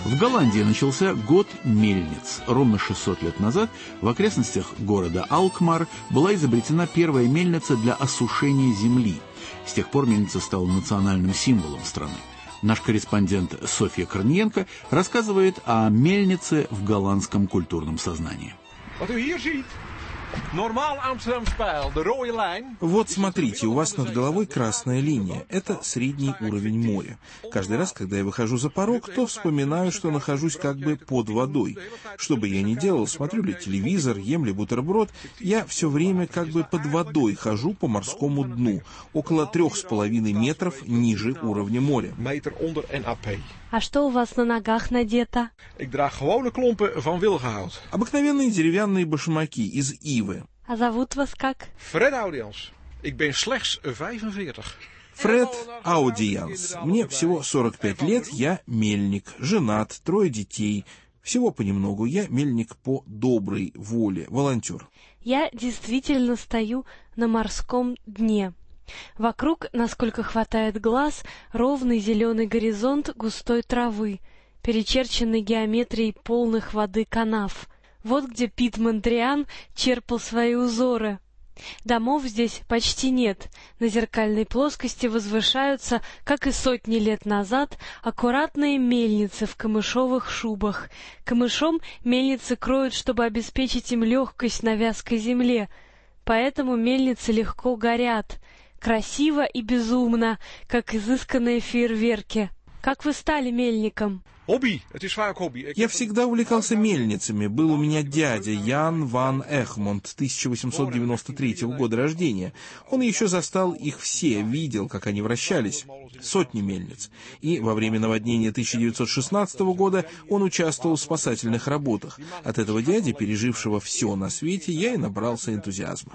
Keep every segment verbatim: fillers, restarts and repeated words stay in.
В Голландии начался год мельниц. Ровно шестьсот лет назад в окрестностях города Алкмар была изобретена первая мельница для осушения земли. С тех пор мельница стала национальным символом страны. Наш корреспондент Софья Корниенко рассказывает о мельнице в голландском культурном сознании. Вот смотрите, у вас над головой красная линия. Это средний уровень моря. Каждый раз, когда я выхожу за порог, то вспоминаю, что нахожусь как бы под водой. Что бы я ни делал, смотрю ли телевизор, ем ли бутерброд, я все время как бы под водой хожу по морскому дну, около трех с половиной метров ниже уровня моря. А что у вас на ногах надето? Обыкновенные деревянные башмаки из ивы. А зовут вас как? Фред Аудианс. Ik ben slechts vijfenveertig. Фред Аудианс. Мне всего сорок пять лет, я мельник, женат, трое детей. Всего понемногу, я мельник по доброй воле, волонтер. Я действительно стою на морском дне. Вокруг, насколько хватает глаз, ровный зеленый горизонт густой травы, перечерченный геометрией полных воды канав. Вот где Пит Мондриан черпал свои узоры. Домов здесь почти нет. На зеркальной плоскости возвышаются, как и сотни лет назад, аккуратные мельницы в камышовых шубах. Камышом мельницы кроют, чтобы обеспечить им легкость на вязкой земле. Поэтому мельницы легко горят. Красиво и безумно, как изысканные фейерверки. Как вы стали мельником? Hobby, het is vaak hobby. Я всегда увлекался мельницами. Был у меня дядя Ян ван Эхмонд, тысяча восемьсот девяносто третьего года рождения. Он еще застал их все, видел, как они вращались. Сотни мельниц. И во время наводнения тысяча девятьсот шестнадцатого года он участвовал в спасательных работах. От этого дяди, пережившего все на свете, я и набрался энтузиазма.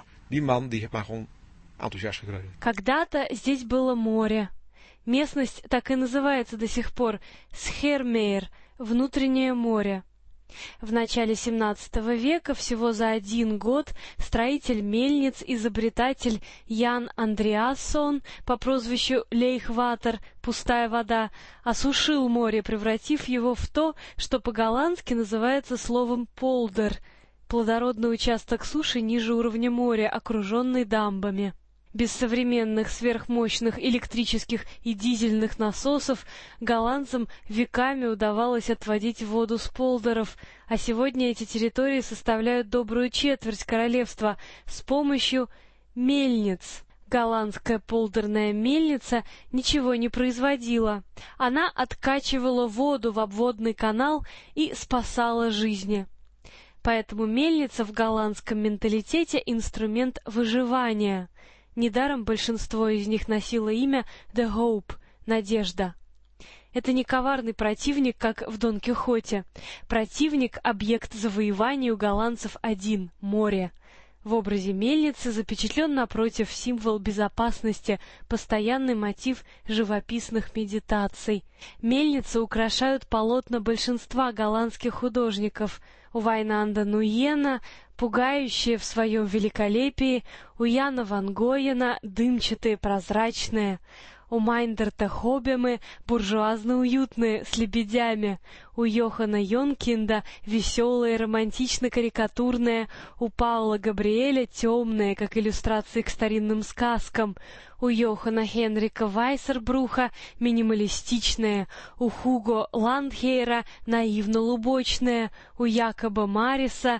Когда-то здесь было море. Местность так и называется до сих пор Схермейр, внутреннее море. В начале семнадцатого века, всего за один год, строитель мельниц, изобретатель Ян Андреассон по прозвищу Лейхватер, пустая вода, осушил море, превратив его в то, что по-голландски называется словом полдер, плодородный участок суши ниже уровня моря, окруженный дамбами. Без современных сверхмощных электрических и дизельных насосов голландцам веками удавалось отводить воду с полдеров, а сегодня эти территории составляют добрую четверть королевства с помощью мельниц. Голландская полдерная мельница ничего не производила. Она откачивала воду в обводный канал и спасала жизни. Поэтому мельница в голландском менталитете — инструмент выживания. Недаром большинство из них носило имя «The Hope» — «Надежда». Это не коварный противник, как в Дон Кихоте. Противник — объект завоевания у голландцев один — море. В образе мельницы запечатлен напротив символ безопасности, постоянный мотив живописных медитаций. Мельницы украшают полотна большинства голландских художников. У Вайнанда Нуйена пугающие в своем великолепии, у Яна ван Гоена дымчатые, прозрачные, у Майндерта Хобемы буржуазно-уютные, с лебедями, у Йохана Йонкинда веселые, романтично-карикатурные, у Паула Габриэля темные, как иллюстрации к старинным сказкам, у Йохана Хенрика Вайсербруха минималистичные, у Хуго Ландхейра наивно-лубочные, у Якоба Мариса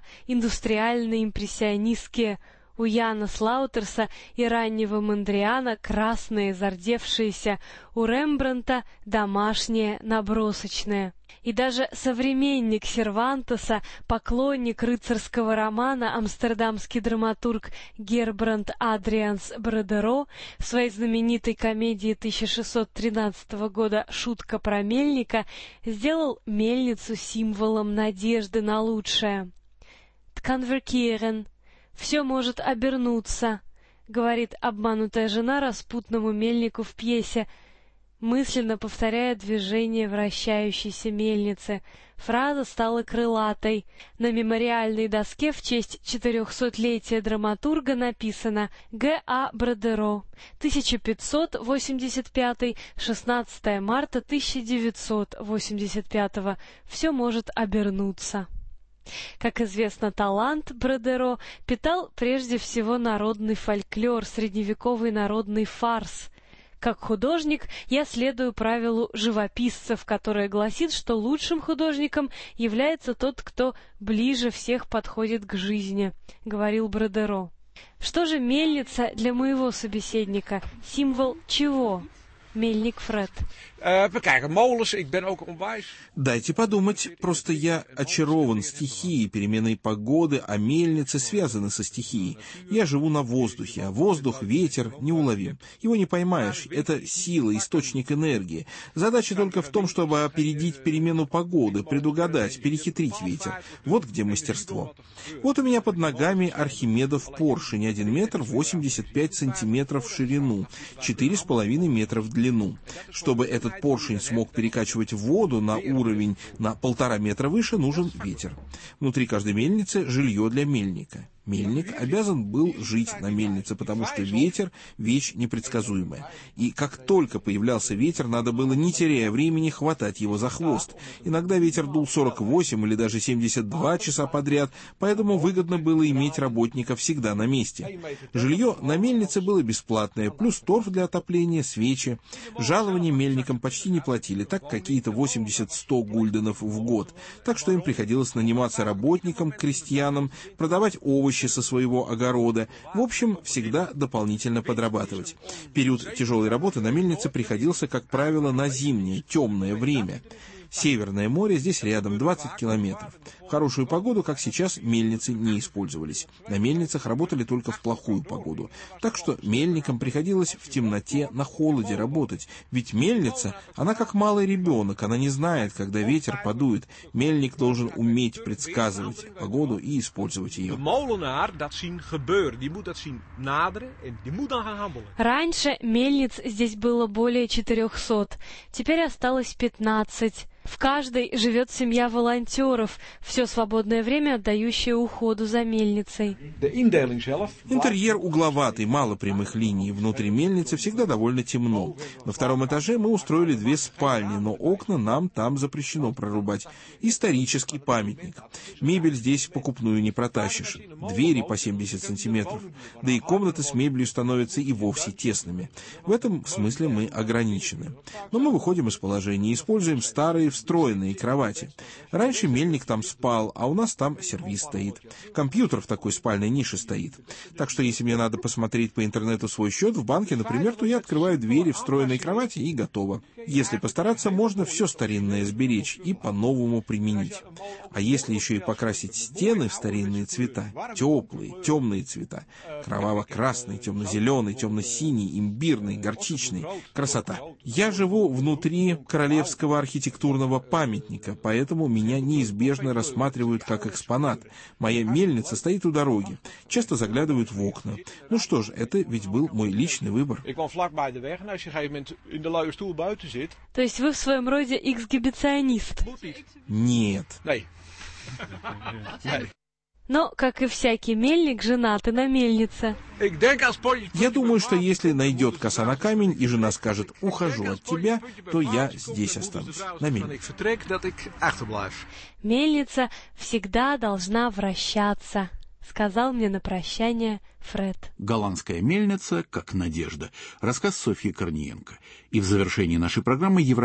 индустриально-импрессионистские, у Яна Слаутерса и раннего Мондриана красные, зардевшиеся, у Рембрандта домашние, набросочные. И даже современник Сервантеса, поклонник рыцарского романа, амстердамский драматург Гербранд Адрианс Бродеро в своей знаменитой комедии тысяча шестьсот тринадцатого года «Шутка про мельника» сделал мельницу символом надежды на лучшее. «Тканверкиерен» — «все может обернуться», — говорит обманутая жена распутному мельнику в пьесе. мысленно повторяя движение вращающейся мельницы. Фраза стала крылатой. На мемориальной доске в честь четырехсотлетия драматурга написано Г А Бродеро, тысяча пятьсот восемьдесят пятый — шестнадцатое марта тысяча девятьсот восемьдесят пятого. Все может обернуться. Как известно, талант Бродеро питал прежде всего народный фольклор, средневековый народный фарс. Как художник я следую правилу живописцев, которое гласит, что лучшим художником является тот, кто ближе всех подходит к жизни, говорил Бродеро. Что же мельница для моего собеседника? Символ чего? Мельник Фред. Uh, we krijgen molens, ik ben ook onwijs. Дайте подумать, просто я очарован стихией, переменой погоды, а мельницы связаны со стихией. Я живу на воздухе, а воздух, ветер неуловим. Его не поймаешь, это сила, источник энергии. Задача только в том, чтобы опередить перемену погоды, предугадать, перехитрить ветер. Вот где мастерство. Вот у меня под ногами Архимедов поршень, один метр восемьдесят пять сантиметров в ширину, четыре с половиной метра в длину. Чтобы этот поршень смог перекачивать воду на уровень на полтора метра выше, нужен ветер. Внутри каждой мельницы жилье для мельника. Мельник обязан был жить на мельнице, потому что ветер — вещь непредсказуемая. И как только появлялся ветер, надо было, не теряя времени, хватать его за хвост. Иногда ветер дул сорок восемь или даже семьдесят два часа подряд, поэтому выгодно было иметь работника всегда на месте. Жилье на мельнице было бесплатное, плюс торф для отопления, свечи. Жалования мельникам почти не платили, так какие-то восемьдесят-сто гульденов в год. Так что им приходилось наниматься работникам, крестьянам, продавать овощи со своего огорода. В общем, всегда дополнительно подрабатывать. Период тяжелой работы на мельнице приходился, как правило, на зимнее, темное время. Северное море здесь рядом, двадцать километров. В хорошую погоду, как сейчас, мельницы не использовались. На мельницах работали только в плохую погоду. Так что мельникам приходилось в темноте на холоде работать. Ведь мельница, она как малый ребенок, она не знает, когда ветер подует. Мельник должен уметь предсказывать погоду и использовать ее. Раньше мельниц здесь было более четырехсот, теперь осталось пятнадцать. В каждой живет семья волонтеров, все свободное время отдающее уходу за мельницей. Интерьер угловатый, мало прямых линий. Внутри мельницы всегда довольно темно. На втором этаже мы устроили две спальни, но окна нам там запрещено прорубать. Исторический памятник. Мебель здесь покупную не протащишь. Двери по семьдесят сантиметров. Да и комнаты с мебелью становятся и вовсе тесными. В этом смысле мы ограничены. Но мы выходим из положения и используем старые встроенные кровати. Раньше мельник там спал, а у нас там сервиз стоит. Компьютер в такой спальной нише стоит. Так что если мне надо посмотреть по интернету свой счет в банке, например, то я открываю двери встроенной кровати и готово. Если постараться, можно все старинное сберечь и по-новому применить. А если еще и покрасить стены в старинные цвета, теплые, темные цвета, кроваво-красный, темно-зеленый, темно-синий, имбирный, горчичный, красота. Я живу внутри королевского архитектурного памятника, поэтому меня неизбежно рассматривают как экспонат. Моя мельница стоит у дороги. Часто заглядывают в окна. Ну что ж, это ведь был мой личный выбор. То есть вы в своем роде эксгибиционист? Нет. Но, как и всякий мельник, женаты на мельнице. Я думаю, что если найдет коса на камень, и жена скажет «ухожу от тебя», то я здесь останусь, на мельнице. Мельница всегда должна вращаться, сказал мне на прощание Фред. «Голландская мельница как надежда». Рассказ Софьи Корниенко. И в завершении нашей программы «Евро